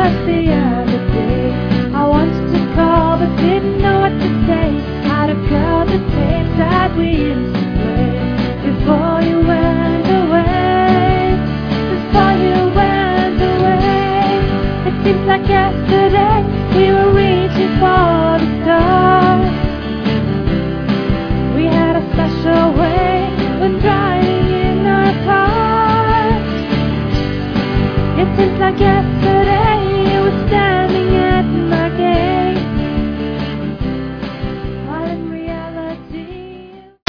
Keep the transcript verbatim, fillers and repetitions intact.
just the other day. I wanted to call but didn't know what to say. Had a girl the same that we used to play before you went away. Before you went away. It seems like yesterday we were